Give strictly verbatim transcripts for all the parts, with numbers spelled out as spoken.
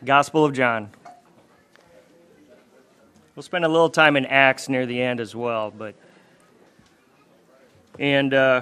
Gospel of John. We'll spend a little time in Acts near the end as well, but and uh,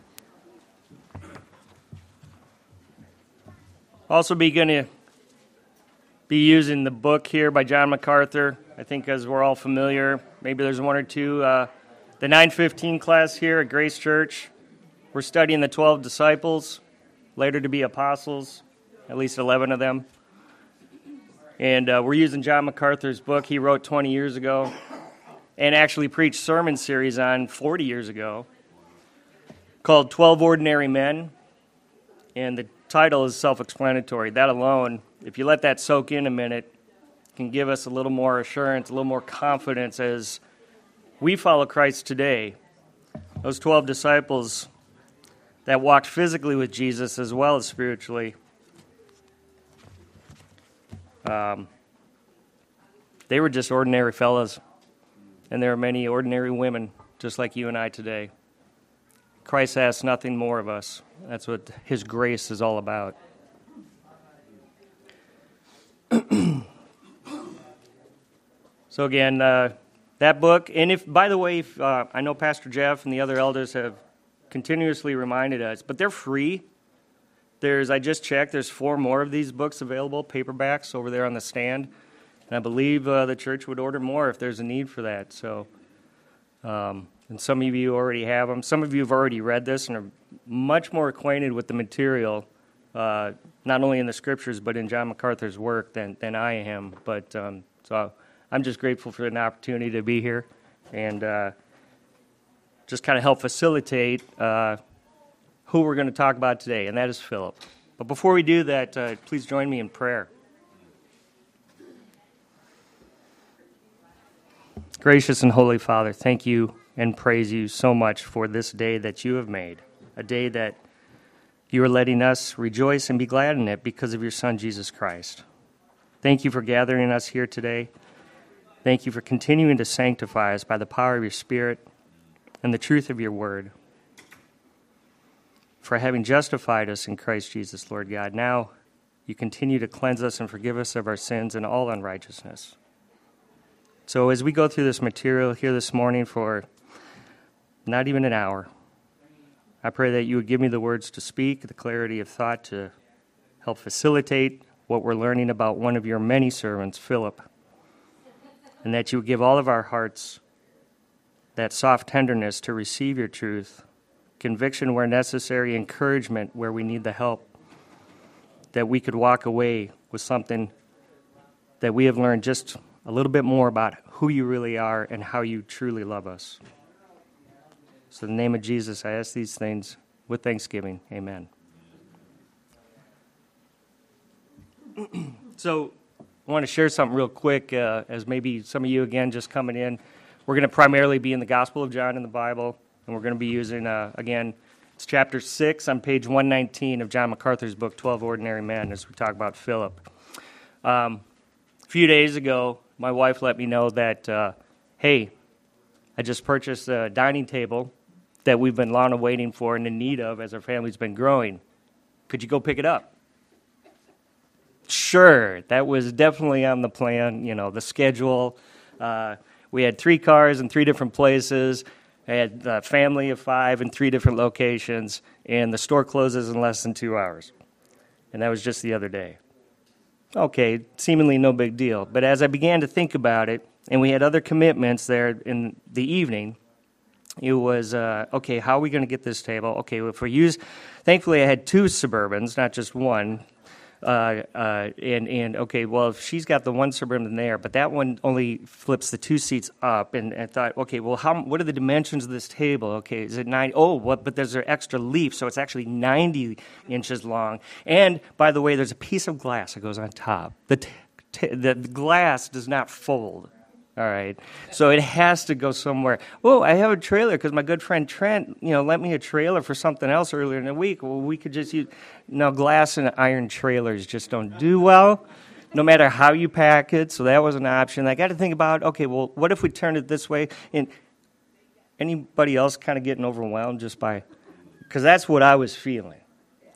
also be going to be using the book here by John MacArthur. I think as we're all familiar, maybe there's one or two. Uh, the nine fifteen class here at Grace Church, we're studying the twelve disciples, later to be apostles, at least eleven of them. And uh, we're using John MacArthur's book he wrote twenty years ago and actually preached sermon series on forty years ago called twelve Ordinary Men. And the title is self-explanatory. That alone, if you let that soak in a minute, can give us a little more assurance, a little more confidence as we follow Christ today. Those twelve disciples that walked physically with Jesus as well as spiritually, Um, they were just ordinary fellas, and there are many ordinary women just like you and I today. Christ asks nothing more of us. That's what His grace is all about. So again, uh, that book, and if, by the way, if, uh, I know Pastor Jeff and the other elders have continuously reminded us, but they're free. There's, I just checked, there's four more of these books available, paperbacks, over there on the stand. And I believe uh, the church would order more if there's a need for that. So, um, and some of you already have them. Some of you have already read this and are much more acquainted with the material, uh, not only in the scriptures, but in John MacArthur's work than, than I am. But um, so I'm just grateful for an opportunity to be here and uh, just kind of help facilitate uh who we're going to talk about today, and that is Philip. But before we do that, uh, please join me in prayer. Gracious and Holy Father, thank you and praise you so much for this day that you have made, a day that you are letting us rejoice and be glad in it because of your Son, Jesus Christ. Thank you for gathering us here today. Thank you for continuing to sanctify us by the power of your Spirit and the truth of your word. For having justified us in Christ Jesus, Lord God, now you continue to cleanse us and forgive us of our sins and all unrighteousness. So as we go through this material here this morning for not even an hour, I pray that you would give me the words to speak, the clarity of thought to help facilitate what we're learning about one of your many servants, Philip, and that you would give all of our hearts that soft tenderness to receive your truth, conviction where necessary, encouragement where we need the help, that we could walk away with something that we have learned just a little bit more about who you really are and how you truly love us. So in the name of Jesus, I ask these things with thanksgiving. Amen. So I want to share something real quick, uh, as maybe some of you, again, just coming in. We're going to primarily be in the Gospel of John in the Bible. And we're going to be using, uh, again, it's chapter six on page one nineteen of John MacArthur's book, twelve Ordinary Men, as we talk about Philip. Um, a few days ago, my wife let me know that, uh, hey, I just purchased a dining table that we've been long awaiting for and in need of as our family's been growing. Could you go pick it up? Sure, that was definitely on the plan, you know, the schedule. Uh, we had three cars in three different places. I had a family of five in three different locations, and the store closes in less than two hours. And that was just the other day. Okay, seemingly no big deal. But as I began to think about it, and we had other commitments there in the evening, it was, uh, okay, how are we going to get this table? Okay, well, if we use, thankfully I had two Suburbans, not just one. Uh, uh, and, and, okay, well, if she's got the one Suburban there, but that one only flips the two seats up, and I thought, okay, well, how, what are the dimensions of this table? Okay, is it nine? Oh, what, but there's an extra leaf, so it's actually ninety inches long. And, by the way, there's a piece of glass that goes on top. The, t- t- the glass does not fold. All right, so it has to go somewhere. Oh, I have a trailer because my good friend Trent, you know, lent me a trailer for something else earlier in the week. Well, we could just use, no, glass and iron trailers just don't do well, no matter how you pack it, so that was an option. I got to think about, okay, well, what if we turned it this way? And anybody else kind of getting overwhelmed just by, because that's what I was feeling.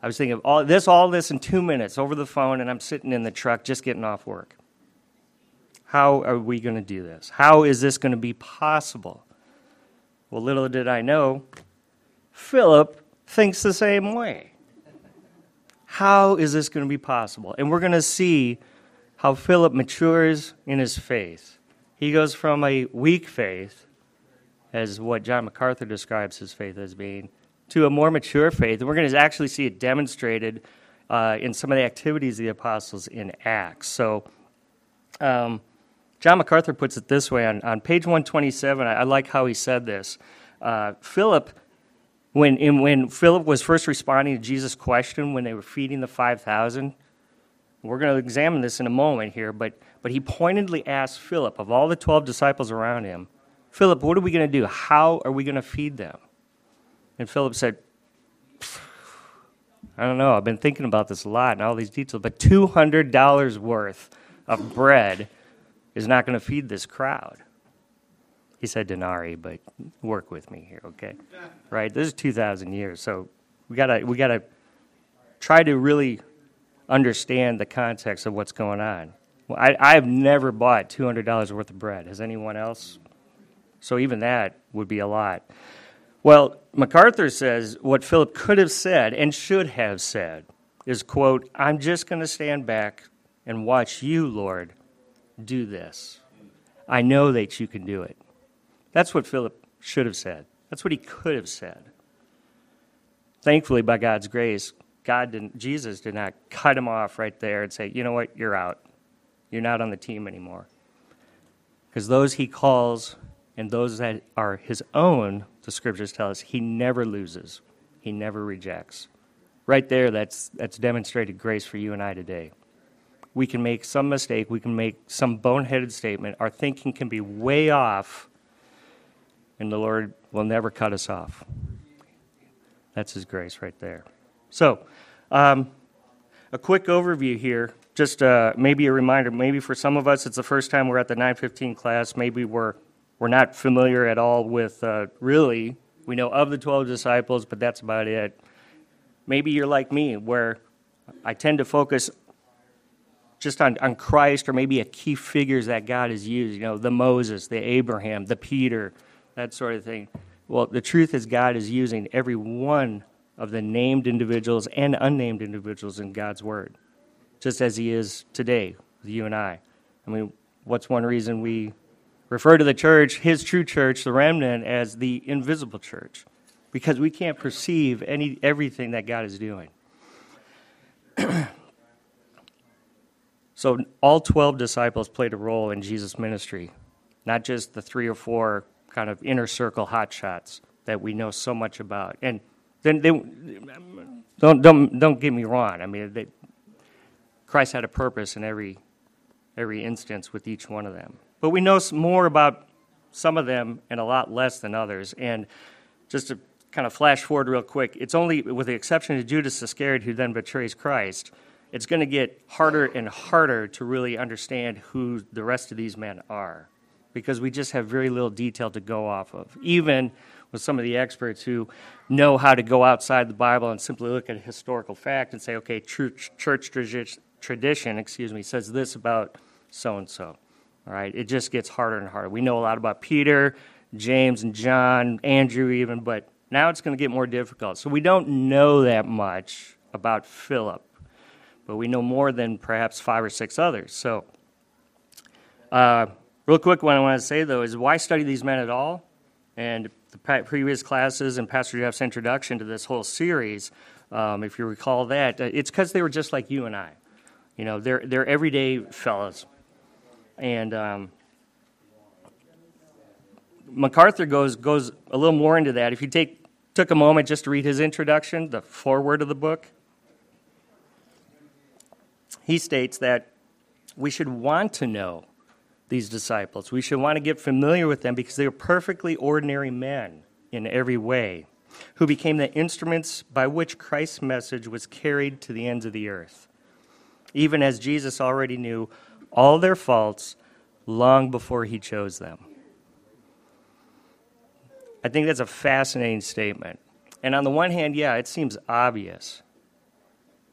I was thinking of all this, all this in two minutes over the phone, and I'm sitting in the truck just getting off work. How are we going to do this? How is this going to be possible? Well, little did I know, Philip thinks the same way. How is this going to be possible? And we're going to see how Philip matures in his faith. He goes from a weak faith, as what John MacArthur describes his faith as being, to a more mature faith. And we're going to actually see it demonstrated uh, in some of the activities of the apostles in Acts. So um, John MacArthur puts it this way on, on page one twenty-seven. I, I like how he said this. Uh, Philip, when, in, when Philip was first responding to Jesus' question when they were feeding the five thousand, we're going to examine this in a moment here, but, but he pointedly asked Philip, of all the twelve disciples around him, Philip, what are we going to do? How are we going to feed them? And Philip said, I don't know. I've been thinking about this a lot and all these details, but two hundred dollars worth of bread is not going to feed this crowd. He said denarii, but work with me here, okay? Right? This is two thousand years, so we gotta we gotta try to really understand the context of what's going on. Well, I, I've never bought two hundred dollars worth of bread. Has anyone else? So even that would be a lot. Well, MacArthur says what Philip could have said and should have said is, quote, I'm just going to stand back and watch you, Lord, do this. I know that you can do it. That's what Philip should have said. That's what he could have said. Thankfully, by God's grace, God didn't, Jesus did not cut him off right there and say, you know what, you're out. You're not on the team anymore. Because those he calls and those that are his own, the scriptures tell us, he never loses. He never rejects. Right there, that's that's demonstrated grace for you and I today. We can make some mistake. We can make some boneheaded statement. Our thinking can be way off, and the Lord will never cut us off. That's his grace right there. So, um, a quick overview here, just uh, maybe a reminder, maybe for some of us it's the first time we're at the nine fifteen class, maybe we're we're not familiar at all with, uh, really, we know of the twelve disciples, but that's about it. Maybe you're like me, where I tend to focus just on, on Christ or maybe a key figures that God has used, you know, the Moses, the Abraham, the Peter, that sort of thing. Well, the truth is God is using every one of the named individuals and unnamed individuals in God's Word, just as he is today with you and I. I mean, what's one reason we refer to the church, his true church, the remnant, as the invisible church? Because we can't perceive any everything that God is doing. So all twelve disciples played a role in Jesus' ministry, not just the three or four kind of inner circle hotshots that we know so much about. And then they don't don't don't get me wrong. I mean, they, Christ had a purpose in every every instance with each one of them. But we know more about some of them and a lot less than others. And just to kind of flash forward real quick, it's only with the exception of Judas Iscariot, who then betrays Christ, it's going to get harder and harder to really understand who the rest of these men are, because we just have very little detail to go off of, even with some of the experts who know how to go outside the Bible and simply look at a historical fact and say, okay, church, church tradition, excuse me, says this about so-and-so. All right, it just gets harder and harder. We know a lot about Peter, James, and John, Andrew even, but now it's going to get more difficult. So we don't know that much about Philip, but we know more than perhaps five or six others. So uh, real quick, what I want to say, though, is why study these men at all? And the previous classes and Pastor Jeff's introduction to this whole series, um, if you recall that, it's because they were just like you and I. You know, they're, they're everyday fellows. And um, MacArthur goes goes a little more into that. If you take took a moment just to read his introduction, the foreword of the book, he states that we should want to know these disciples. We should want to get familiar with them because they were perfectly ordinary men in every way, who became the instruments by which Christ's message was carried to the ends of the earth, even as Jesus already knew all their faults long before he chose them. I think that's a fascinating statement. And on the one hand, yeah, it seems obvious.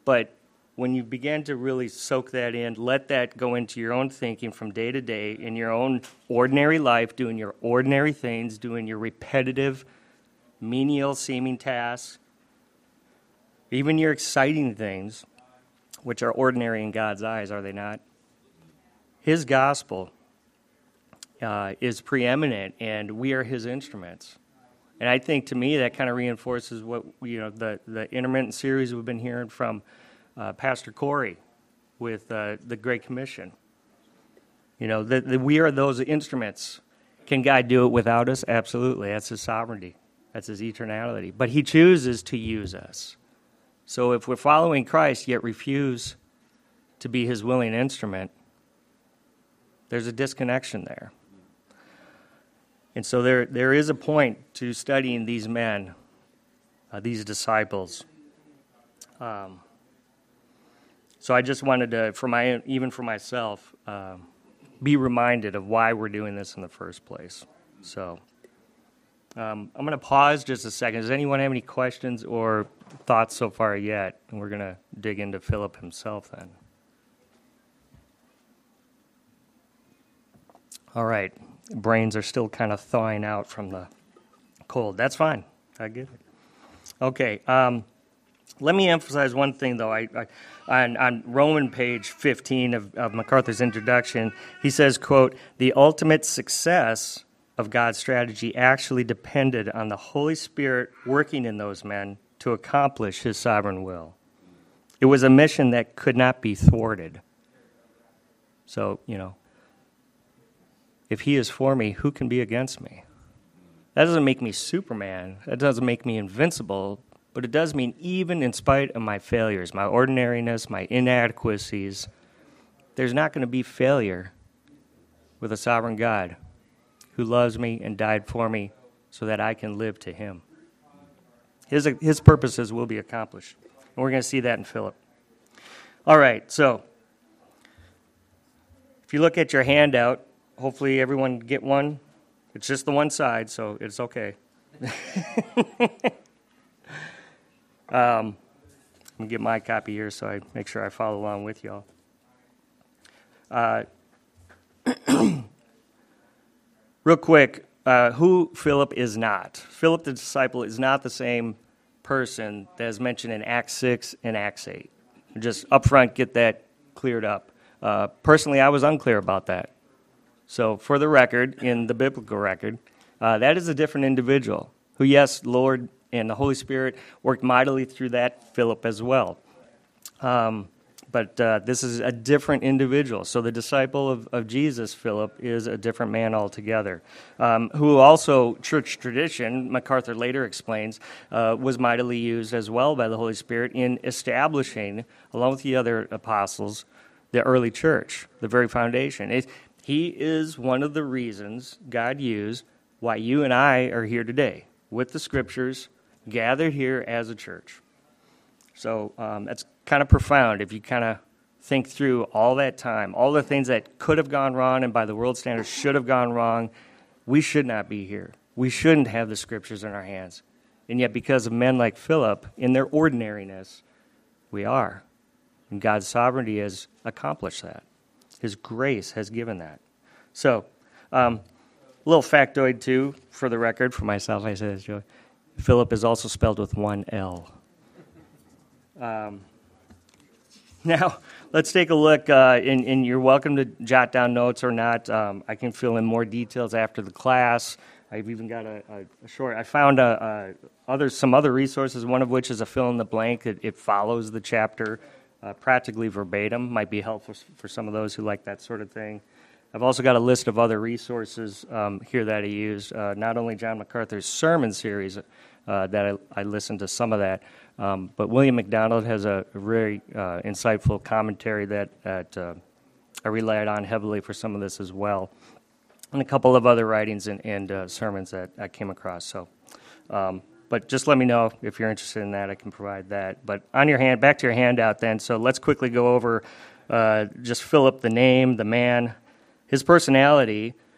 But when you begin to really soak that in, let that go into your own thinking from day to day in your own ordinary life, doing your ordinary things, doing your repetitive, menial seeming tasks, even your exciting things, which are ordinary in God's eyes, are they not? His gospel uh, is preeminent, and we are his instruments. And I think, to me, that kind of reinforces what, you know, the, the intermittent series we've been hearing from uh, Pastor Corey with uh, the Great Commission. You know, that we are those instruments. Can God do it without us? Absolutely. That's his sovereignty. That's his eternality. But he chooses to use us. So if we're following Christ yet refuse to be his willing instrument, there's a disconnection there. And so there, there is a point to studying these men, uh, these disciples. Um, so I just wanted to, for my, even for myself, um, be reminded of why we're doing this in the first place. So um, I'm going to pause just a second. Does anyone have any questions or thoughts so far yet? And we're going to dig into Philip himself then. All right. Brains are still kind of thawing out from the cold. That's fine. I get it. Okay. Um, let me emphasize one thing, though. I, I, on, on Roman page fifteen of, of MacArthur's introduction, he says, quote, "The ultimate success of God's strategy actually depended on the Holy Spirit working in those men to accomplish his sovereign will. It was a mission that could not be thwarted." So, you know, if he is for me, who can be against me? That doesn't make me Superman. That doesn't make me invincible. But it does mean even in spite of my failures, my ordinariness, my inadequacies, there's not going to be failure with a sovereign God who loves me and died for me so that I can live to him. His, his purposes will be accomplished. And we're going to see that in Philip. All right, so if you look at your handout, hopefully everyone get one. It's just the one side, so it's okay. um, let me get my copy here so I make sure I follow along with y'all. Uh, real quick, uh, who Philip is not. Philip the disciple is not the same person that is mentioned in Acts six and Acts eight. Just up front, get that cleared up. Uh, personally, I was unclear about that. So for the record, in the biblical record, uh, that is a different individual who, yes, Lord and the Holy Spirit worked mightily through that Philip as well. Um, but uh, this is a different individual. So the disciple of, of Jesus, Philip, is a different man altogether, um, who also, church tradition, MacArthur later explains, uh, was mightily used as well by the Holy Spirit in establishing, along with the other apostles, the early church, the very foundation. It, He is one of the reasons God used why you and I are here today, with the Scriptures, gathered here as a church. So um, that's kind of profound if you kind of think through all that time, all the things that could have gone wrong and by the world standards should have gone wrong. We should not be here. We shouldn't have the Scriptures in our hands. And yet because of men like Philip, in their ordinariness, we are. And God's sovereignty has accomplished that. His grace has given that. So, um, a little factoid, too, for the record, for myself, I say this, Joey. Philip is also spelled with one L. Um, now, let's take a look, uh, and, and you're welcome to jot down notes or not. Um, I can fill in more details after the class. I've even got a, a, a short, I found a, a other, some other resources, one of which is a fill-in-the-blank. It, it follows the chapter Uh, practically verbatim, might be helpful for some of those who like that sort of thing. I've also got a list of other resources um, here that I used, uh, not only John MacArthur's sermon series, uh, that I, I listened to some of that, um, but William MacDonald has a very uh, insightful commentary that, that uh, I relied on heavily for some of this as well, and a couple of other writings and, and uh, sermons that I came across. So. Um, But just let me know if you're interested in that. I can provide that. But on your hand, back to your handout then. So let's quickly go over uh, just Philip, the name, the man. His personality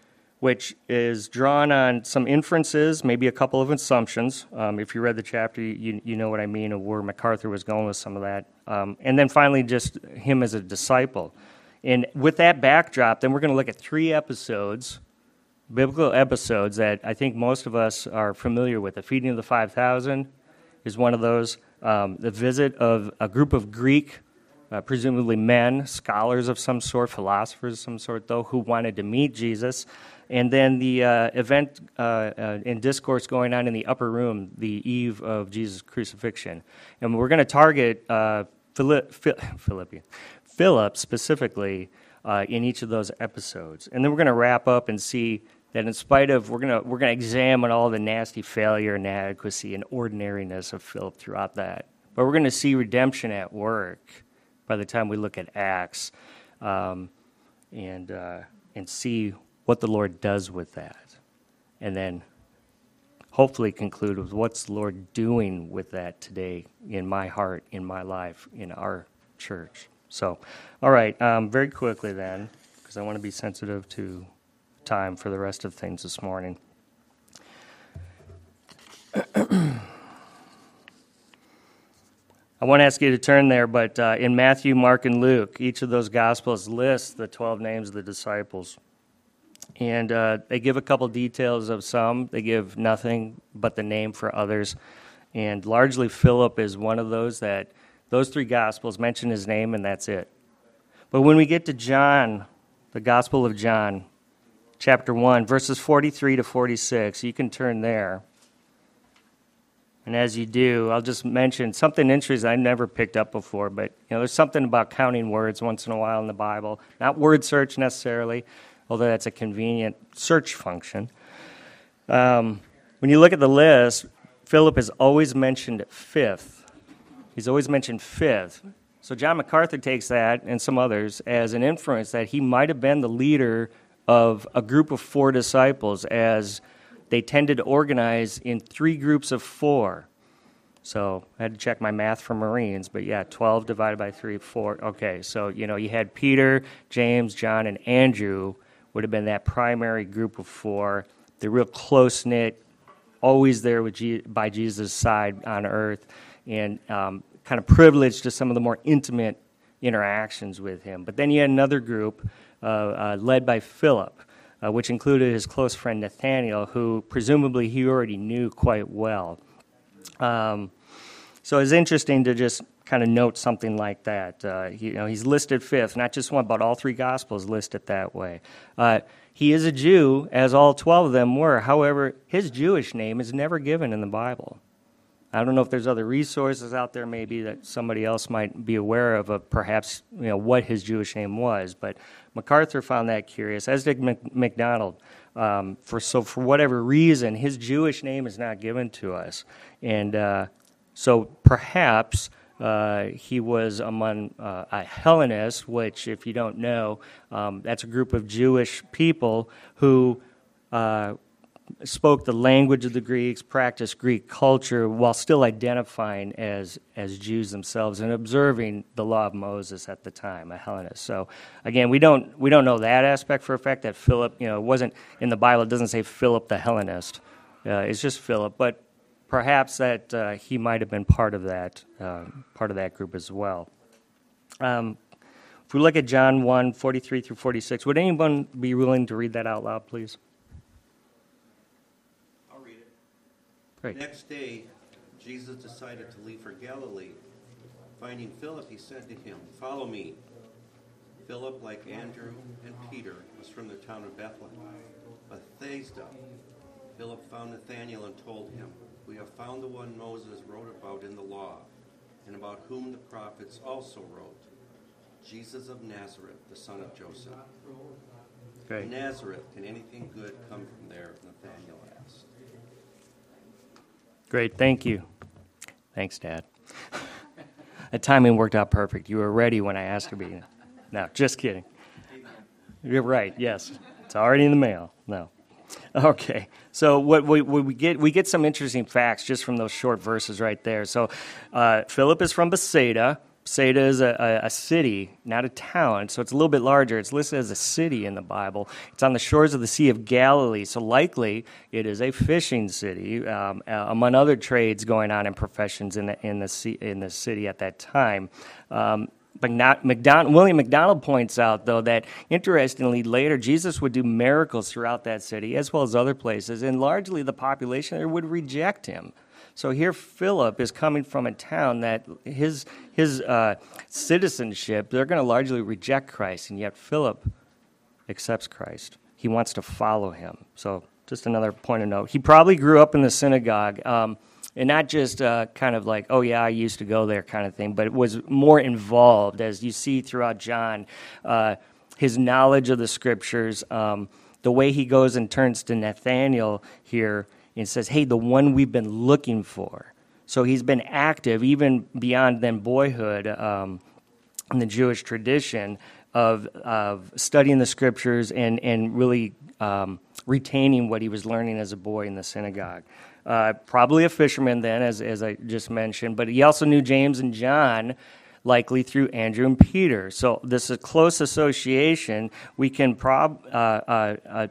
which is drawn on some inferences, maybe a couple of assumptions. Um, if you read the chapter, you, you know what I mean, of where MacArthur was going with some of that. Um, and then finally, just him as a disciple. And with that backdrop, then we're going to look at three episodes, biblical episodes that I think most of us are familiar with. The feeding of the five thousand is one of those. Um, the visit of a group of Greek, uh, presumably men, scholars of some sort, philosophers of some sort, though, who wanted to meet Jesus. And then the uh, event uh, uh, and discourse going on in the upper room, the eve of Jesus' crucifixion. And we're going to target uh, Philip, Philip, Philip specifically uh, in each of those episodes. And then we're going to wrap up and see that in spite of, we're going to we're going to examine all the nasty failure, inadequacy, and ordinariness of Philip throughout that. But we're going to see redemption at work by the time we look at Acts, um, and uh, and see what the Lord does with that, and then hopefully conclude with what's the Lord doing with that today in my heart, in my life, in our church. So, all right, um, very quickly then, because I want to be sensitive to time for the rest of things this morning. I want to ask you to turn there, but uh, in Matthew, Mark, and Luke, each of those Gospels lists the twelve names of the disciples. And uh, they give a couple details of some. They give nothing but the name for others. And largely Philip is one of those that those three Gospels mention his name, and that's it. But when we get to John, the Gospel of John, chapter one, verses forty-three to forty-six, you can turn there. And as you do, I'll just mention something interesting I never picked up before, but you know, there's something about counting words once in a while in the Bible. Not word search necessarily, although that's a convenient search function. Um, when you look at the list, Philip is always mentioned fifth. He's always mentioned fifth. So John MacArthur takes that, and some others, as an inference that he might have been the leader of a group of four disciples, as they tended to organize in three groups of four. So I had to check my math for Marines, but yeah, twelve divided by three, four. Okay, so, you know, you had Peter, James, John, and Andrew would have been that primary group of four. They're real close-knit, always there with Je- by Jesus' side on earth, and um, kind of privileged to some of the more intimate interactions with him. But then you had another group uh, uh, led by Philip, uh, which included his close friend Nathaniel, who presumably he already knew quite well. Um, so it's interesting to just kind of note something like that. Uh, he, you know, he's listed fifth, not just one, but all three Gospels list it that way. Uh, he is a Jew, as all twelve of them were. However, his Jewish name is never given in the Bible. I don't know if there's other resources out there maybe that somebody else might be aware of, of perhaps, you know, what his Jewish name was. But MacArthur found that curious, as did Mac- MacDonald. Um, for so for whatever reason, his Jewish name is not given to us. And uh, so perhaps uh, he was among uh, a Hellenist, which, if you don't know, um, that's a group of Jewish people who uh, spoke the language of the Greeks, practiced Greek culture, while still identifying as as Jews themselves and observing the law of Moses at the time, a Hellenist. So again, we don't we don't know that aspect for a fact, that Philip, you know, it wasn't in the Bible. It doesn't say Philip the Hellenist. Uh, it's just Philip, but perhaps that uh, he might have been part of that uh, part of that group as well. Um, if we look at John one, forty-three through forty-six, would anyone be willing to read that out loud, please? Great. Next day, Jesus decided to leave for Galilee. Finding Philip, he said to him, "Follow me." Philip, like Andrew and Peter, was from the town of Bethlehem, Bethsaida. Philip found Nathanael and told him, "We have found the one Moses wrote about in the law, and about whom the prophets also wrote, Jesus of Nazareth, the son of Joseph." Great. Nazareth, can anything good come from there? Nathanael asked. Great, thank you. Thanks, Dad. The timing worked out perfect. You were ready when I asked to be. No, just kidding. You're right, yes. It's already in the mail. No. Okay, so what we, what we get, we get some interesting facts just from those short verses right there. So uh, Philip is from Bethsaida, Bethsaida is a, a, a city, not a town, so it's a little bit larger. It's listed as a city in the Bible. It's on the shores of the Sea of Galilee, so likely it is a fishing city, um, uh, among other trades going on and professions in the in the, sea, in the city at that time. Um, But not, McDonald, William MacDonald points out, though, that interestingly later Jesus would do miracles throughout that city as well as other places, and largely the population there would reject him. So here Philip is coming from a town that his his uh, citizenship, they're going to largely reject Christ, and yet Philip accepts Christ. He wants to follow him. So just another point of note. He probably grew up in the synagogue, um, and not just uh, kind of like, oh yeah, I used to go there kind of thing, but it was more involved, as you see throughout John, uh, his knowledge of the scriptures, um, the way he goes and turns to Nathanael here, and says, hey, the one we've been looking for. So he's been active even beyond then boyhood um, in the Jewish tradition of, of studying the scriptures and, and really um, retaining what he was learning as a boy in the synagogue. Uh, probably a fisherman then, as, as I just mentioned, but he also knew James and John, likely through Andrew and Peter. So this is a close association. We can prob... Uh, uh, uh,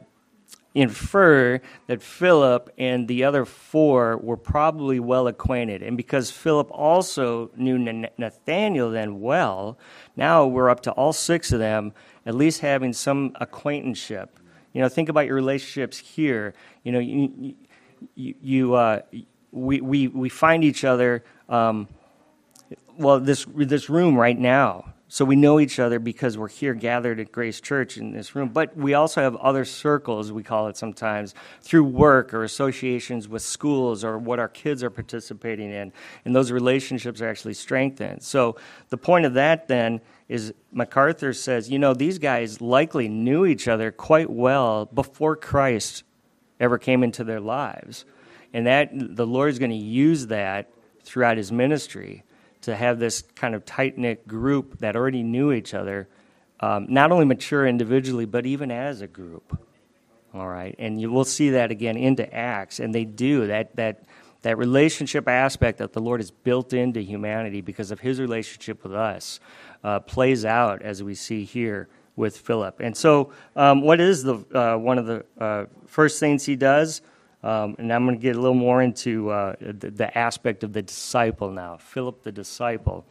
infer that Philip and the other four were probably well acquainted. And because Philip also knew Nathanael then well, now we're up to all six of them at least having some acquaintanceship. You know, think about your relationships here. You know, you, you, you uh, we, we, we find each other, um, well, this this room right now. So we know each other because we're here gathered at Grace Church in this room. But we also have other circles, we call it sometimes, through work or associations with schools or what our kids are participating in. And those relationships are actually strengthened. So the point of that then is MacArthur says, you know, these guys likely knew each other quite well before Christ ever came into their lives. And that the Lord is going to use that throughout his ministry, to have this kind of tight-knit group that already knew each other, um, not only mature individually, but even as a group. All right, and you will see that again into Acts, and they do. That that that relationship aspect that the Lord has built into humanity because of his relationship with us uh, plays out, as we see here with Philip. And so um, what is the uh, one of the uh, first things he does? Um, and I'm going to get a little more into uh, the, the aspect of the disciple now, Philip the disciple.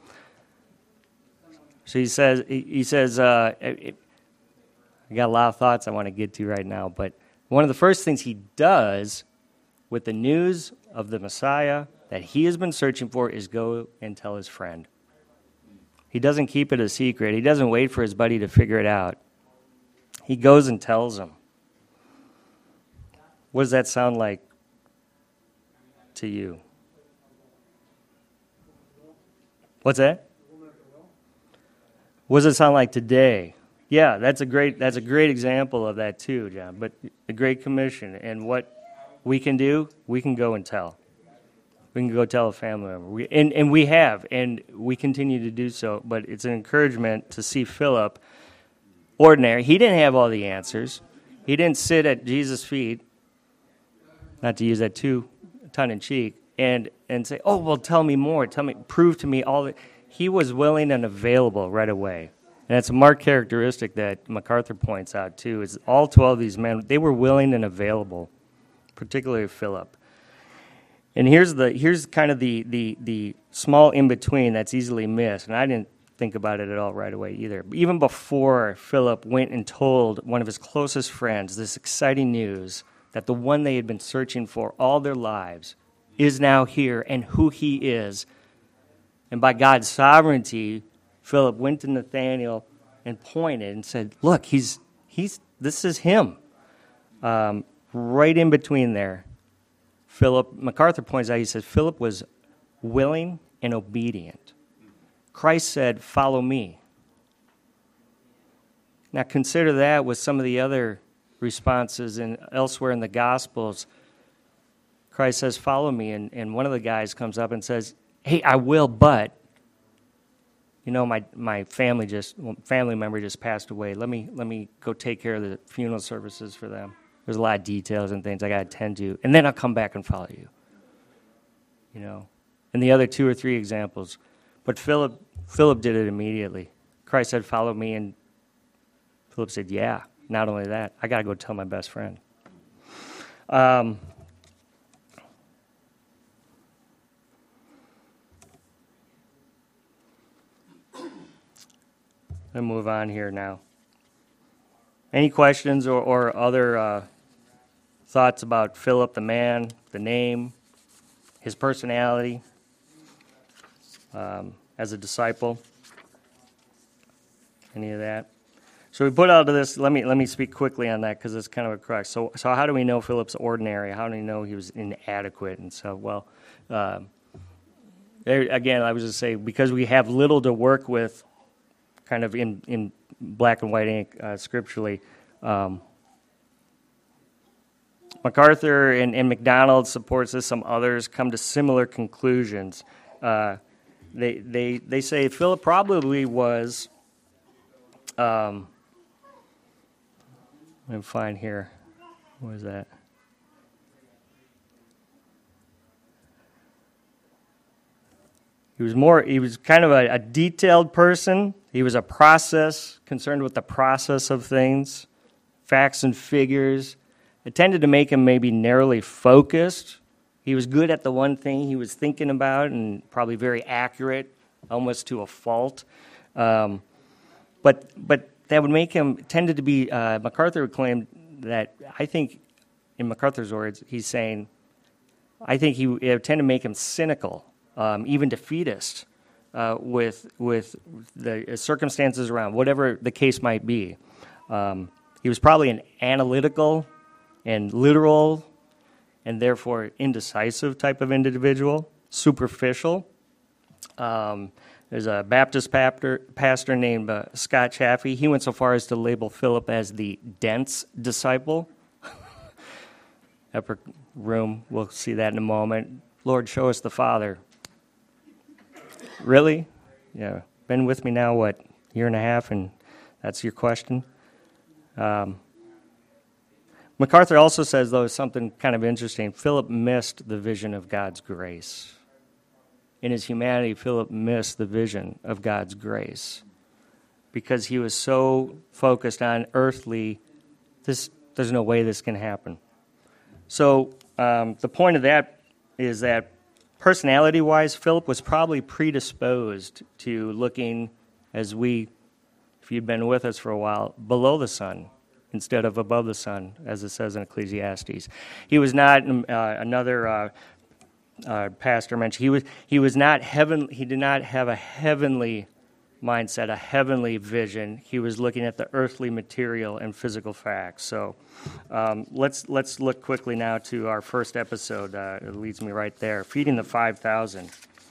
So he says, he, he says, uh, it, I got a lot of thoughts I want to get to right now, but one of the first things he does with the news of the Messiah that he has been searching for is go and tell his friend. He doesn't keep it a secret. He doesn't wait for his buddy to figure it out. He goes and tells him. What does that sound like to you? What's that? What does it sound like today? Yeah, that's a great that's a great example of that too, John. But the Great Commission and what we can do, we can go and tell. We can go tell a family member. We, and, and we have, and we continue to do so. But it's an encouragement to see Philip, ordinary. He didn't have all the answers. He didn't sit at Jesus' feet, not to use that too tongue-in-cheek, and and say, oh, well, tell me more. Tell me, prove to me all that. He was willing and available right away. And it's a marked characteristic that MacArthur points out, too, is all twelve of these men, they were willing and available, particularly Philip. And here's the here's kind of the, the, the small in-between that's easily missed, and I didn't think about it at all right away either. Even before Philip went and told one of his closest friends this exciting news that the one they had been searching for all their lives is now here and who he is. And by God's sovereignty, Philip went to Nathanael and pointed and said, look, he's he's this is him. Um, right in between there, Philip, MacArthur points out, he says, Philip was willing and obedient. Christ said, follow me. Now consider that with some of the other responses and elsewhere in the Gospels. Christ says, follow me, and, and one of the guys comes up and says, hey, I will, but, you know, my, my family just, family member just passed away. Let me, let me go take care of the funeral services for them. There's a lot of details and things I got to attend to, and then I'll come back and follow you. You know, and the other two or three examples But Philip, Philip did it immediately. Christ said, follow me, and Philip said, yeah. Not only that, I got to go tell my best friend. Um, Let me move on here now. Any questions or, or other uh, thoughts about Philip, the man, the name, his personality um, as a disciple? Any of that? So we put out of this, let me let me speak quickly on that because it's kind of a crux. So, so how do we know Philip's ordinary? How do we know he was inadequate? And so, well, uh, there, again, I was just say, because we have little to work with kind of in, in black and white ink uh, scripturally, um, MacArthur and, and McDonald supports this. Some others come to similar conclusions. Uh, they, they, they say Philip probably was... Um, Let me find here. What is that? He was more, he was kind of a, a detailed person. He was a process, concerned with the process of things, facts and figures. It tended to make him maybe narrowly focused. He was good at the one thing he was thinking about and probably very accurate, almost to a fault. Um, but, but, that would make him, tended to be, uh, MacArthur would claim that, I think, in MacArthur's words, he's saying, I think he it would tend to make him cynical, um, even defeatist, uh, with with the circumstances around, whatever the case might be. Um, he was probably an analytical and literal and therefore indecisive type of individual, superficial. Um, There's a Baptist pastor, pastor named uh, Scott Chaffee. He went so far as to label Philip as the dense disciple. Upper room, we'll see that in a moment. Lord, show us the Father. Really? Yeah. Been with me now, what, year and a half, and that's your question? Um, MacArthur also says, though, something kind of interesting. Philip missed the vision of God's grace. In his humanity, Philip missed the vision of God's grace because he was so focused on earthly, this, there's no way this can happen. So um, the point of that is that personality-wise, Philip was probably predisposed to looking, as we, if you'd been with us for a while, below the sun instead of above the sun, as it says in Ecclesiastes. He was not uh, another... Uh, Uh, pastor mentioned he was he was not heaven he did not have a heavenly mindset, a heavenly vision. He was looking at the earthly material and physical facts. So um, let's let's look quickly now to our first episode. Uh, it leads me right there, feeding the five thousand.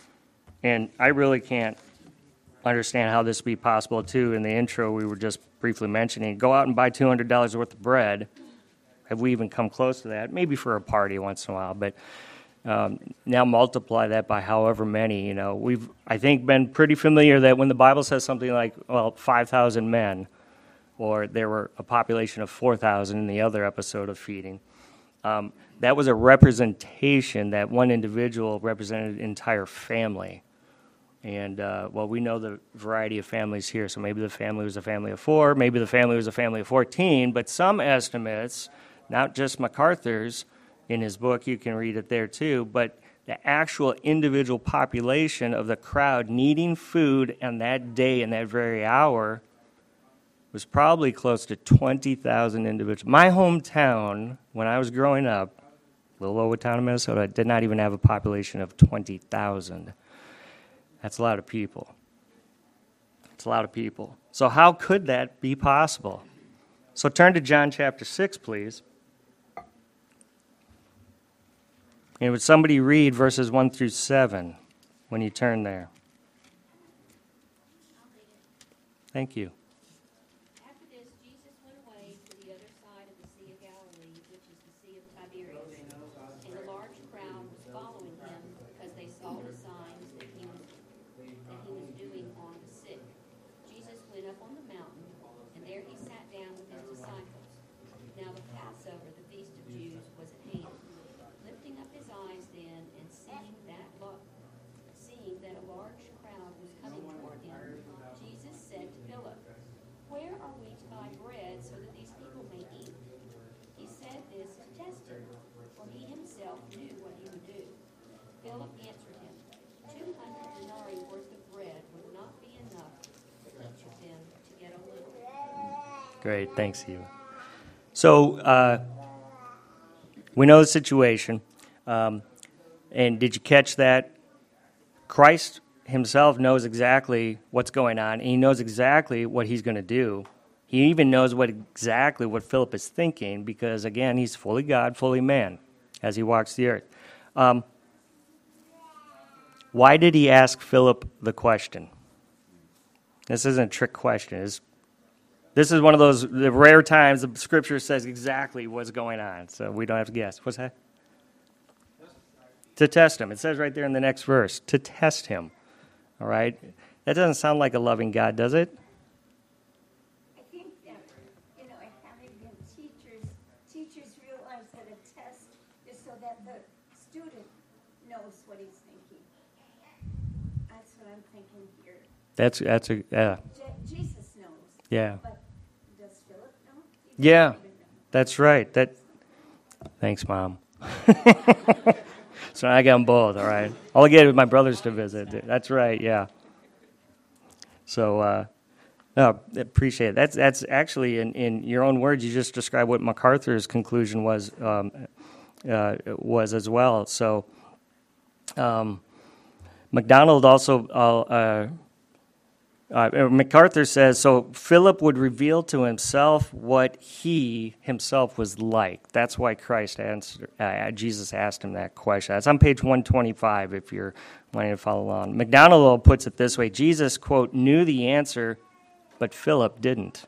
And I really can't understand how this would be possible too. In the intro, we were just briefly mentioning, go out and buy two hundred dollars worth of bread. Have we even come close to that? Maybe for a party once in a while, but Um, now multiply that by however many, you know. We've, I think, been pretty familiar that when the Bible says something like, well, five thousand men, or there were a population of four thousand in the other episode of feeding, um, that was a representation that one individual represented an entire family. And, uh, well, we know the variety of families here, so maybe the family was a family of four, maybe the family was a family of fourteen, but some estimates, not just MacArthur's, in his book, you can read it there too, but the actual individual population of the crowd needing food on that day and that very hour was probably close to twenty thousand individuals. My hometown, when I was growing up, little old town of Minnesota, did not even have a population of twenty thousand. That's a lot of people. It's a lot of people. So how could that be possible? So turn to John chapter six, please. And would somebody read verses one through seven when you turn there? Thank you. After this, Jesus went away to the other side of the Sea of Galilee, which is the Sea of Tiberias. And a large crowd was following him because they saw the signs that he was that he was doing on the sick. Jesus went up on the mountain, and there he sat down with his disciples. Now the Passover, the feast of Jews, was at hand. Lifting up his eyes then, and seeing that lo- seeing that a large crowd was Great, thanks, Eva. So, uh, we know the situation. Um, and did you catch that? Christ himself knows exactly what's going on, and he knows exactly what he's going to do. He even knows what exactly what Philip is thinking because, again, he's fully God, fully man as he walks the earth. Um, why did he ask Philip the question? This isn't a trick question. It's, this is one of those the rare times the Scripture says exactly what's going on, so we don't have to guess. What's that? To test him. It says right there in the next verse, to test him. All right? That doesn't sound like a loving God, does it? I think that, you know, having been teachers, teachers realize that a test is so that the student knows what he's thinking. That's what I'm thinking here. That's that's a yeah. Je- Jesus knows. Yeah. But does Philip know? He Yeah. doesn't even know. That's right. That. Thanks, Mom. So I got them both, all right? All I get is my brothers to visit. That's right, yeah. So, uh, no, appreciate it. That's that's actually, in, in your own words, you just described what MacArthur's conclusion was um, uh, was as well. So, um, MacDonald also, uh, uh, MacArthur says, so Philip would reveal to himself what he himself was like. That's why Christ answered, uh, Jesus asked him that question. That's on page one twenty-five if you're wanting to follow along. MacDonald puts it this way, Jesus, quote, knew the answer, but Philip didn't.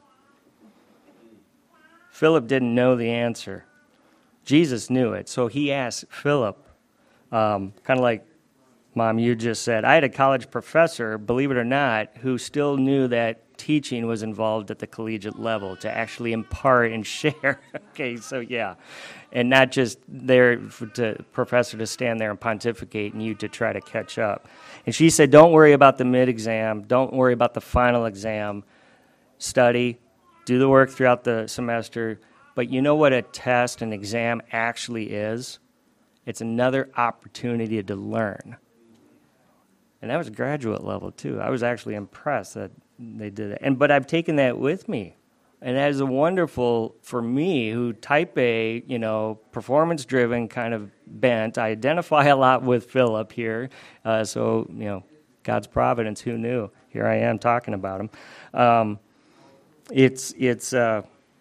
Philip didn't know the answer. Jesus knew it, so he asked Philip, um, kind of like Mom, you just said, I had a college professor, believe it or not, who still knew that teaching was involved at the collegiate level to actually impart and share. Okay, so yeah. And not just there for the professor to stand there and pontificate and you to try to catch up. And she said, don't worry about the mid-exam. Don't worry about the final exam. Study, do the work throughout the semester. But you know what a test, an exam actually is? It's another opportunity to learn. And that was graduate level, too. I was actually impressed that they did it. And, but I've taken that with me. And that is a wonderful, for me, who type A, you know, performance-driven kind of bent. I identify a lot with Philip here. Uh, so, you know, God's providence, who knew? Here I am talking about him. Um, it's, it's, uh,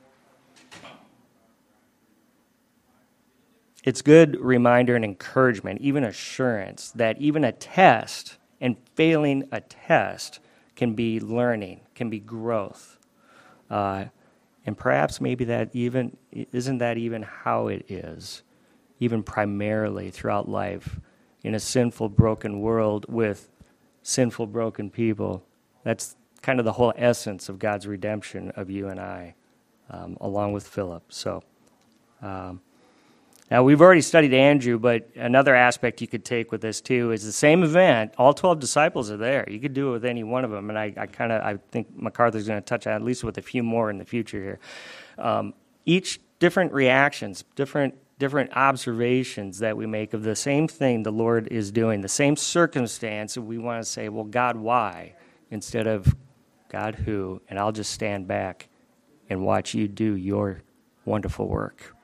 it's good reminder and encouragement, even assurance, that even a test and failing a test can be learning, can be growth. Uh, and perhaps maybe that even, isn't that even how it is, even primarily throughout life, in a sinful, broken world with sinful, broken people. That's kind of the whole essence of God's redemption of you and I, um, along with Philip. So, um, now, we've already studied Andrew, but another aspect you could take with this, too, is the same event. All twelve disciples are there. You could do it with any one of them, and I, I kind of I think MacArthur's going to touch on at least with a few more in the future here. Um, each different reactions, different different observations that we make of the same thing the Lord is doing, the same circumstance, we want to say, well, God, why? Instead of, God, who? And I'll just stand back and watch you do your wonderful work.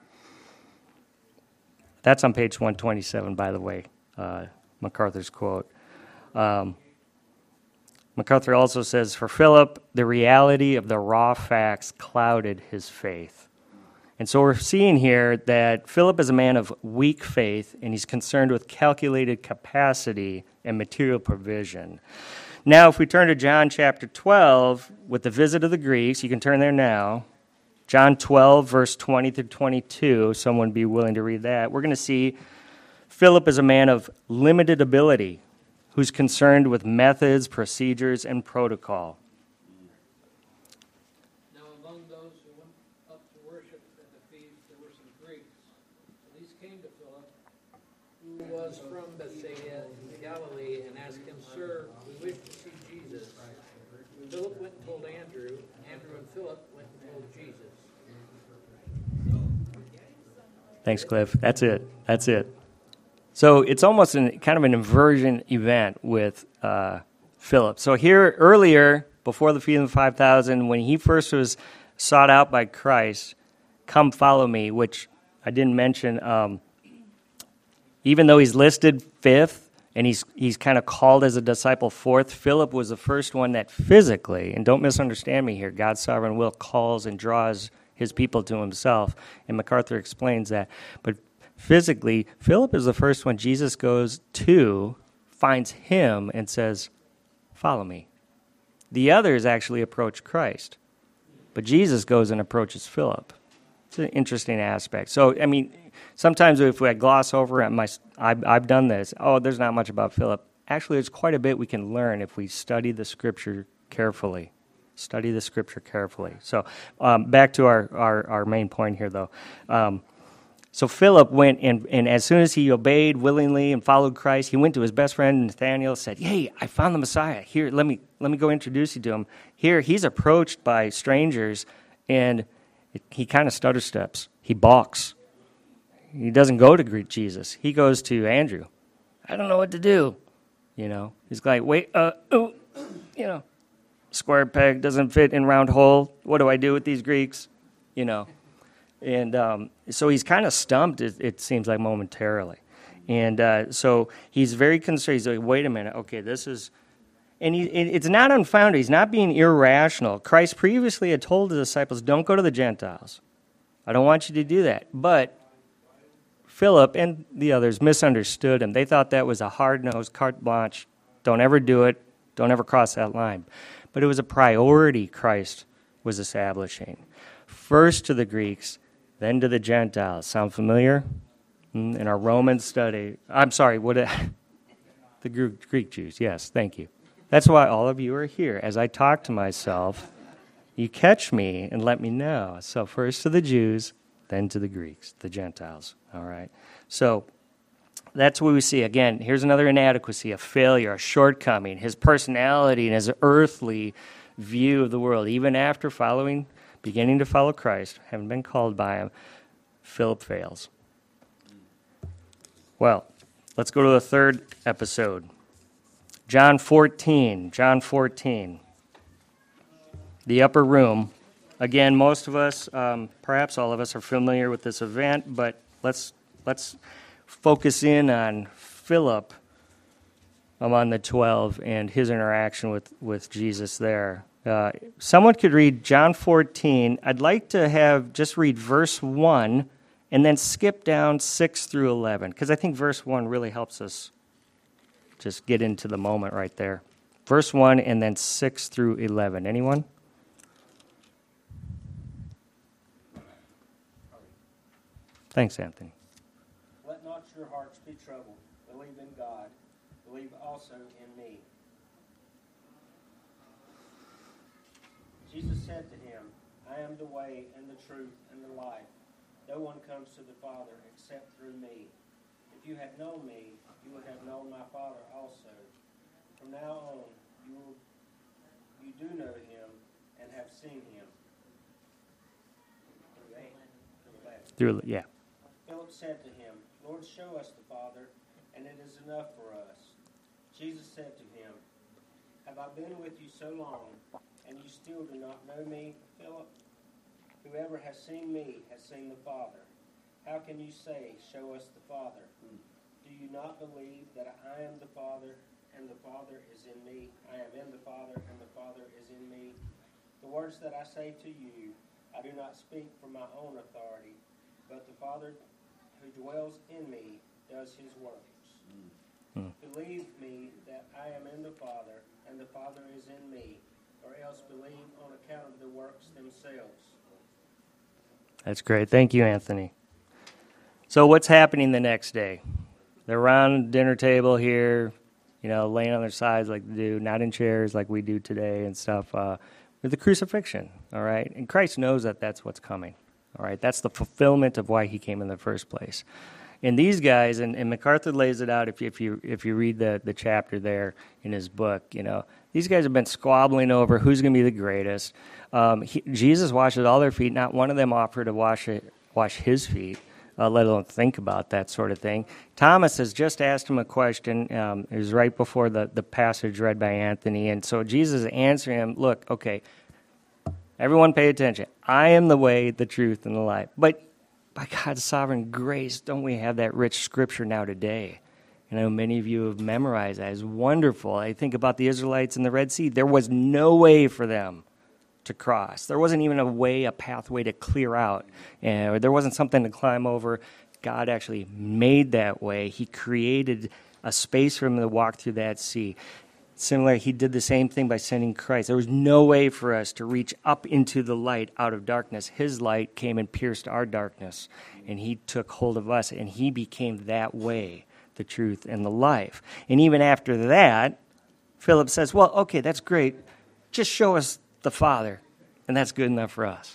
That's on page one twenty-seven, by the way, uh, MacArthur's quote. Um, MacArthur also says, for Philip, the reality of the raw facts clouded his faith. And so we're seeing here that Philip is a man of weak faith, and he's concerned with calculated capacity and material provision. Now, if we turn to John chapter twelve, with the visit of the Greeks, you can turn there now. John twelve, verse twenty through twenty-two, someone be willing to read that. We're going to see Philip is a man of limited ability who's concerned with methods, procedures, and protocol. Now among those who went up to worship at the feast, there were some Greeks. These came to Philip, who was from Bethsaida in Galilee, and asked him, Sir, we wish to see Jesus. Philip went and told Andrew. Andrew and Philip went and told Jesus. Thanks, Cliff. That's it. That's it. So it's almost an, kind of an inversion event with uh, Philip. So here earlier, before the feeding of five thousand, when he first was sought out by Christ, come follow me, which I didn't mention. Um, even though he's listed fifth, and he's he's kind of called as a disciple fourth, Philip was the first one that physically, and don't misunderstand me here, God's sovereign will calls and draws his people to himself, and MacArthur explains that. But physically, Philip is the first one Jesus goes to, finds him, and says, follow me. The others actually approach Christ, but Jesus goes and approaches Philip. It's an interesting aspect. So, I mean, sometimes if we gloss over it, my, I've, I've done this, oh, there's not much about Philip. Actually, there's quite a bit we can learn if we study the Scripture carefully. Study the Scripture carefully. So, um, back to our, our, our main point here, though. Um, so Philip went, and, and as soon as he obeyed willingly and followed Christ, he went to his best friend Nathanael, said, hey, I found the Messiah. Here, let me let me go introduce you to him. Here, he's approached by strangers, and it, he kind of stutter steps. He balks. He doesn't go to greet Jesus. He goes to Andrew. I don't know what to do. You know, he's like, wait, uh, oh, you know, square peg doesn't fit in round hole. What do I do with these Greeks? You know. And um, so he's kind of stumped, it, it seems like, momentarily. And uh, so he's very concerned. He's like, wait a minute, okay, this is... And he, it, it's not unfounded. He's not being irrational. Christ previously had told his disciples, don't go to the Gentiles. I don't want you to do that. But Philip and the others misunderstood him. They thought that was a hard-nosed carte blanche. Don't ever do it. Don't ever cross that line. But it was a priority Christ was establishing. First to the Greeks, then to the Gentiles. Sound familiar? In our Roman study. I'm sorry, what? A, the Greek Jews, yes, thank you. That's why all of you are here. As I talk to myself, you catch me and let me know. So first to the Jews, then to the Greeks, the Gentiles. All right. So that's what we see. Again, here's another inadequacy, a failure, a shortcoming. His personality and his earthly view of the world, even after following beginning to follow Christ, having been called by him, Philip fails. Well, let's go to the third episode. John fourteen. John fourteen. The upper room. Again, most of us, um, perhaps all of us, are familiar with this event, but let's let's focus in on Philip among the twelve and his interaction with, with Jesus there. Uh, someone could read John fourteen. I'd like to have just read verse one and then skip down six through eleven, because I think verse one really helps us just get into the moment right there. Verse one and then six through eleven. Anyone? Thanks, Anthony. Let not your hearts be troubled. Believe in God. Believe also in me. Jesus said to him, I am the way and the truth and the life. No one comes to the Father except through me. If you had known me, you would have known my Father also. From now on, you will, you do know him and have seen him. Through, yeah. Philip said to him, Lord, show us the Father, and it is enough for us. Jesus said to him, have I been with you so long, and you still do not know me, Philip? Whoever has seen me has seen the Father. How can you say, show us the Father? Do you not believe that I am the Father, and the Father is in me? I am in the Father, and the Father is in me. The words that I say to you, I do not speak from my own authority, but the Father who dwells in me does his works. Mm. Believe me that I am in the Father, and the Father is in me, or else believe on account of the works themselves. That's great. Thank you, Anthony. So what's happening the next day? They're around the dinner table here, you know, laying on their sides like they do, not in chairs like we do today and stuff, uh, with the crucifixion, all right? And Christ knows that that's what's coming, all right? That's the fulfillment of why he came in the first place. And these guys, and, and MacArthur lays it out if you, if you if you read the, the chapter there in his book, you know, these guys have been squabbling over who's going to be the greatest. Um, he, Jesus washes all their feet. Not one of them offered to wash it, wash his feet, uh, let alone think about that sort of thing. Thomas has just asked him a question. Um, it was right before the, the passage read by Anthony. And so Jesus answered him, look, okay, Everyone pay attention. I am the way, the truth, and the life. But by God's sovereign grace, don't we have that rich scripture now today? I know many of you have memorized that. It's wonderful. I think about the Israelites in the Red Sea. There was no way for them to cross. There wasn't even a way, a pathway to clear out. And there wasn't something to climb over. God actually made that way. He created a space for them to walk through that sea. Similar, he did the same thing by sending Christ. There was no way for us to reach up into the light out of darkness. His light came and pierced our darkness, and he took hold of us, and he became that way, the truth, and the life. And even after that, Philip says, well, okay, that's great. Just show us the Father, and that's good enough for us.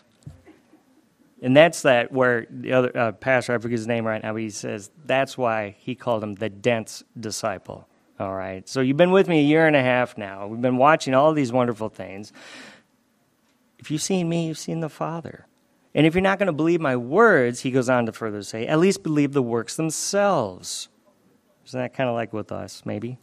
And that's that where the other uh, pastor, I forget his name right now, but he says that's why he called him the dense disciple. All right. So you've been with me a year and a half now. We've been watching all these wonderful things. If you've seen me, you've seen the Father. And if you're not going to believe my words, he goes on to further say, at least believe the works themselves. Isn't that kind of like with us, maybe?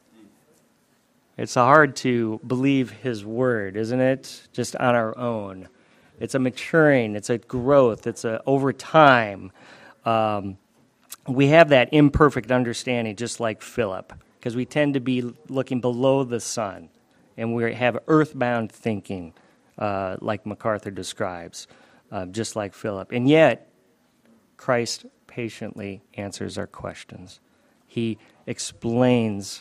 It's hard to believe his word, isn't it? Just on our own. It's a maturing, it's a growth, it's a over time. Um, we have that imperfect understanding just like Philip, because we tend to be looking below the sun, and we have earthbound thinking, uh, like MacArthur describes, uh, just like Philip. And yet, Christ patiently answers our questions. He explains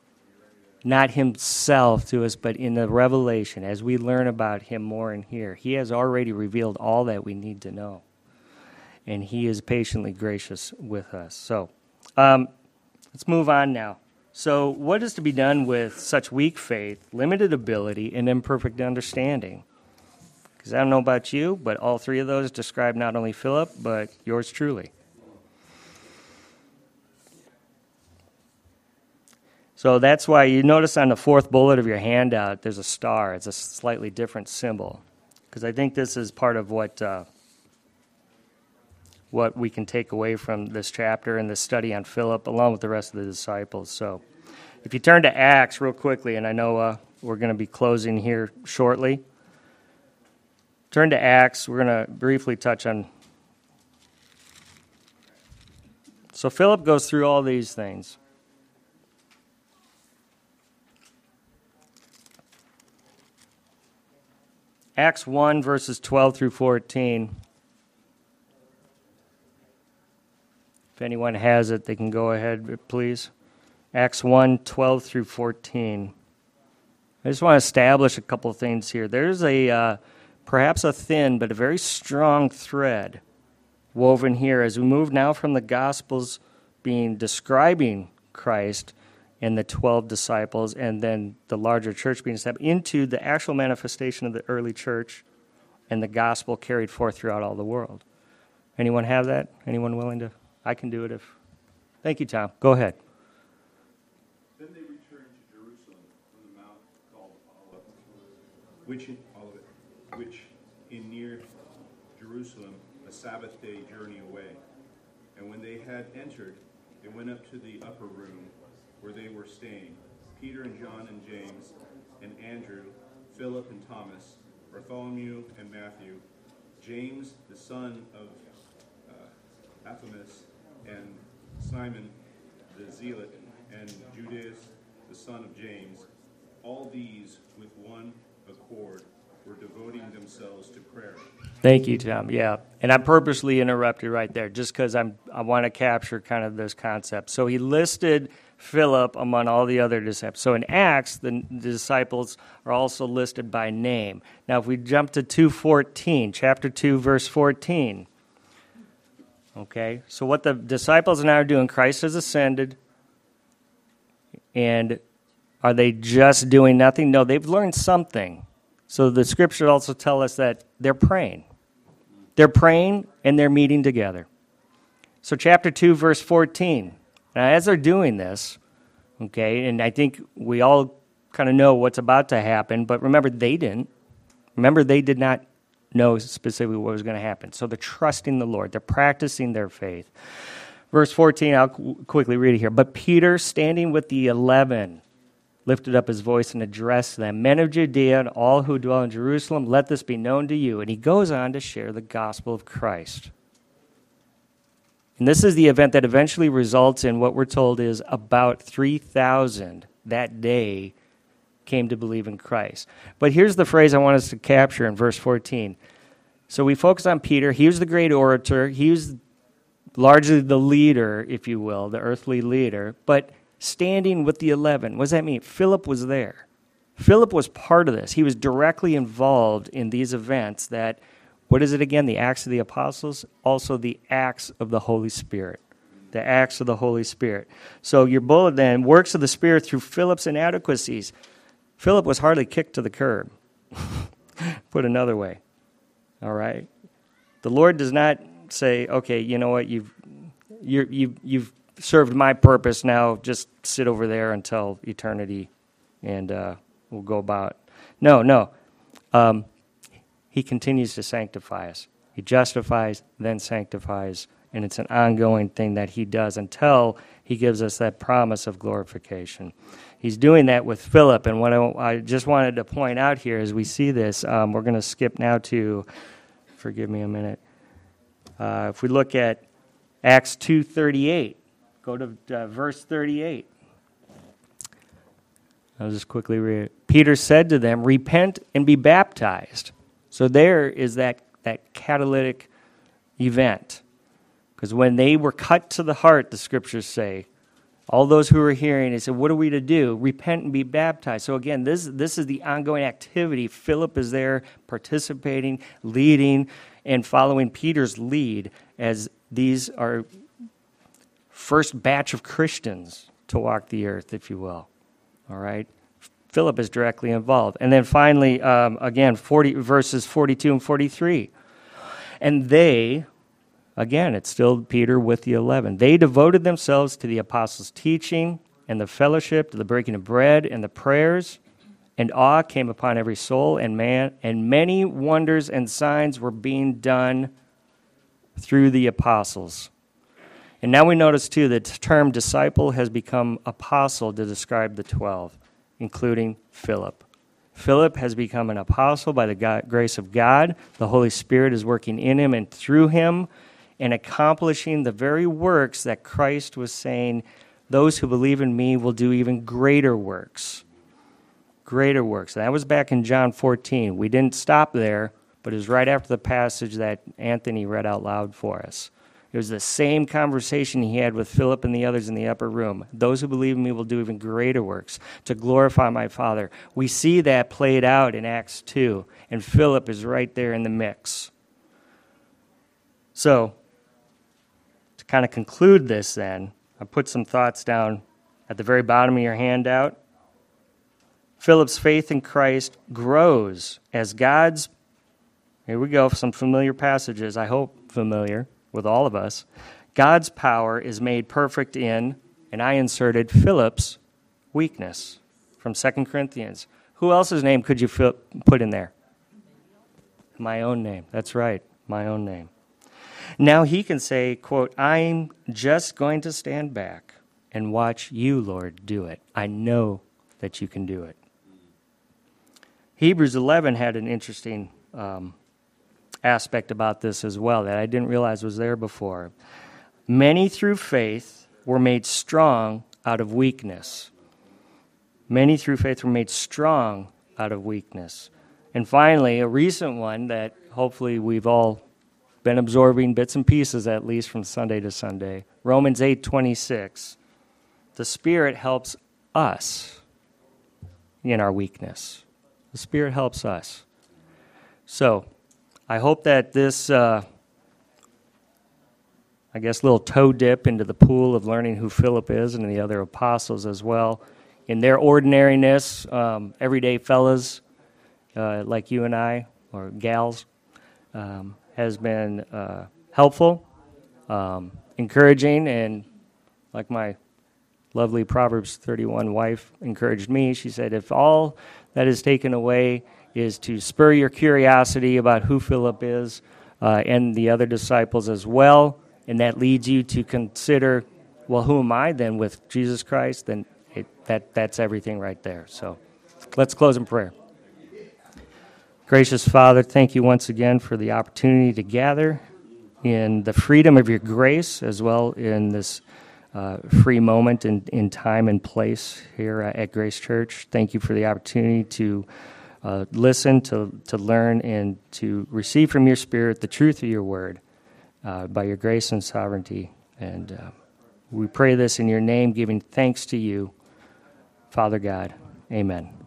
not himself to us, but in the revelation, as we learn about him more in here, he has already revealed all that we need to know. And he is patiently gracious with us. So, um, let's move on now. So, what is to be done with such weak faith, limited ability, and imperfect understanding? Because I don't know about you, but all three of those describe not only Philip, but yours truly. So that's why you notice on the fourth bullet of your handout, there's a star. It's a slightly different symbol. Because I think this is part of what uh, what we can take away from this chapter and this study on Philip, along with the rest of the disciples. So if you turn to Acts real quickly, and I know uh, we're going to be closing here shortly. Turn to Acts. We're going to briefly touch on. So Philip goes through all these things. Acts one, verses twelve through fourteen. If anyone has it, they can go ahead, please. Acts one, twelve through fourteen. I just want to establish a couple of things here. There's a uh, perhaps a thin but a very strong thread woven here as we move now from the Gospels being describing Christ and the twelve disciples, and then the larger church being established, into the actual manifestation of the early church and the gospel carried forth throughout all the world. Anyone have that? Anyone willing to? I can do it if... Thank you, Tom. Go ahead. Then they returned to Jerusalem from the mount called Olivet, which in, Olivet, which in near Jerusalem, a Sabbath day journey away. And when they had entered, they went up to the upper room where they were staying, Peter and John and James and Andrew, Philip and Thomas, Bartholomew and Matthew, James the son of uh, Alphaeus, and Simon the Zealot, and Judas the son of James. All these with one accord were devoting themselves to prayer. Thank you, Tom. Yeah, and I purposely interrupted right there just because I'm I want to capture kind of this concept. So he listed Philip among all the other disciples. So in Acts, the, the disciples are also listed by name. Now, if we jump to two fourteen, chapter two, verse fourteen. Okay, so what the disciples now are doing, Christ has ascended, and are they just doing nothing? No, they've learned something. So the scriptures also tell us that they're praying. They're praying and they're meeting together. So chapter two, verse fourteen. Now, as they're doing this, okay, and I think we all kind of know what's about to happen, but remember, they didn't. Remember, they did not know specifically what was going to happen. So they're trusting the Lord. They're practicing their faith. Verse fourteen, I'll qu- quickly read it here. But Peter, standing with the eleven, lifted up his voice and addressed them, "Men of Judea and all who dwell in Jerusalem, let this be known to you." And he goes on to share the gospel of Christ. And this is the event that eventually results in what we're told is about three thousand that day came to believe in Christ. But here's the phrase I want us to capture in verse fourteen. So we focus on Peter. He was the great orator. He was largely the leader, if you will, the earthly leader. But standing with the eleven, what does that mean? Philip was there. Philip was part of this. He was directly involved in these events that, what is it again? The Acts of the Apostles? Also the Acts of the Holy Spirit. The Acts of the Holy Spirit. So your bullet then, works of the Spirit through Philip's inadequacies. Philip was hardly kicked to the curb. Put another way. All right? The Lord does not say, okay, you know what, you've you're, you've you've served my purpose now, just sit over there until eternity, and uh, we'll go about. No, no. Um, he continues to sanctify us. He justifies, then sanctifies, and it's an ongoing thing that he does until he gives us that promise of glorification. He's doing that with Philip, and what I, I just wanted to point out here as we see this, um, we're going to skip now to, forgive me a minute, uh, if we look at Acts two thirty-eight, go to uh, verse thirty-eight. I'll just quickly read it. Peter said to them, "Repent and be baptized." So there is that, that catalytic event. Because when they were cut to the heart, the scriptures say, all those who were hearing, they said, what are we to do? Repent and be baptized. So again, this, this is the ongoing activity. Philip is there participating, leading, and following Peter's lead as these are first batch of Christians to walk the earth, if you will. All right? Philip is directly involved. And then finally, um, again, forty verses forty-two and forty-three. And they... Again, it's still Peter with the eleven. They devoted themselves to the apostles' teaching and the fellowship, to the breaking of bread and the prayers, and awe came upon every soul and man, and many wonders and signs were being done through the apostles. And now we notice, too, that the term disciple has become apostle to describe the twelve, including Philip. Philip has become an apostle by the God, grace of God. The Holy Spirit is working in him and through him, and accomplishing the very works that Christ was saying, those who believe in me will do even greater works. Greater works. And that was back in John fourteen. We didn't stop there, but it was right after the passage that Anthony read out loud for us. It was the same conversation he had with Philip and the others in the upper room. Those who believe in me will do even greater works to glorify my Father. We see that played out in Acts two, and Philip is right there in the mix. So, to kind of conclude this then, I put some thoughts down at the very bottom of your handout. Philip's faith in Christ grows as God's, here we go, some familiar passages, I hope familiar with all of us. God's power is made perfect in, and I inserted Philip's weakness from Second Corinthians. Who else's name could you put in there? My own name. That's right, my own name. Now he can say, quote, I'm just going to stand back and watch you, Lord, do it. I know that you can do it. Hebrews eleven had an interesting um, aspect about this as well that I didn't realize was there before. Many through faith were made strong out of weakness. Many through faith were made strong out of weakness. And finally, a recent one that hopefully we've all been absorbing bits and pieces, at least from Sunday to Sunday. Romans eight twenty-six. The Spirit helps us in our weakness. The Spirit helps us. So, I hope that this, uh, I guess, little toe dip into the pool of learning who Philip is and the other apostles as well, in their ordinariness, um, everyday fellas uh, like you and I, or gals, um, has been uh, helpful, um, encouraging, and like my lovely Proverbs thirty-one wife encouraged me, she said, if all that is taken away is to spur your curiosity about who Philip is uh, and the other disciples as well, and that leads you to consider, well, who am I then with Jesus Christ? Then it, that that's everything right there. So let's close in prayer. Gracious Father, thank you once again for the opportunity to gather in the freedom of your grace, as well in this uh, free moment in, in time and place here at Grace Church. Thank you for the opportunity to uh, listen, to, to learn, and to receive from your Spirit the truth of your word uh, by your grace and sovereignty. And uh, we pray this in your name, giving thanks to you, Father God. Amen.